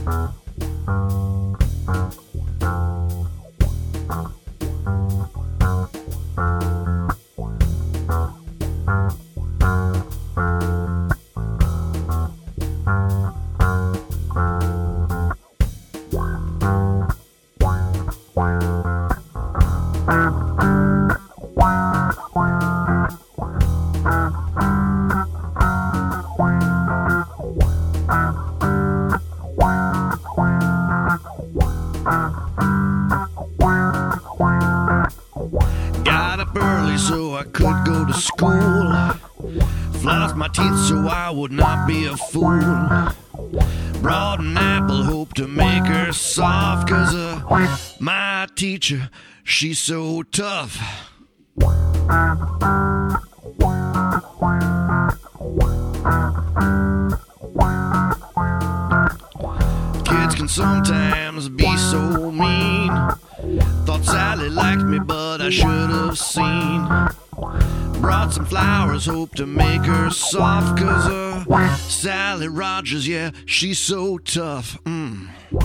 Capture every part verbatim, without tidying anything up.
Got up early so I could go to school. Flossed my teeth so I would not be a fool. Brought an apple, hope to make her soft. Cause uh, my teacher, she's so tough. Kids can sometimes be so mean. Thought Sally liked me, but I should have seen. Brought some flowers, hope to make her soft. Cause uh, Sally Rogers, yeah, she's so tough. mm.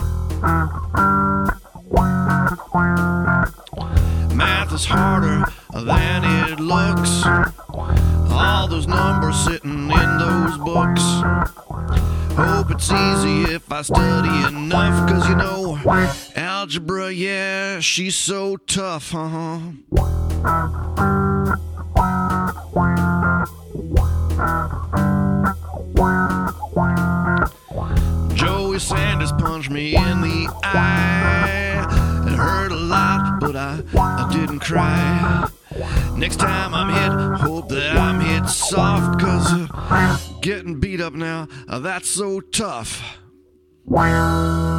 Math is harder than it looks. All those numbers sitting in those books. Hope it's easy if I study enough. Cause you know, algebra, yeah, she's so tough, uh-huh. Joey Sanders punched me in the eye. It hurt a lot, but I, I didn't cry. Next time I'm hit, hope that I'm hit soft. Cause uh, getting beat up now, uh, that's so tough.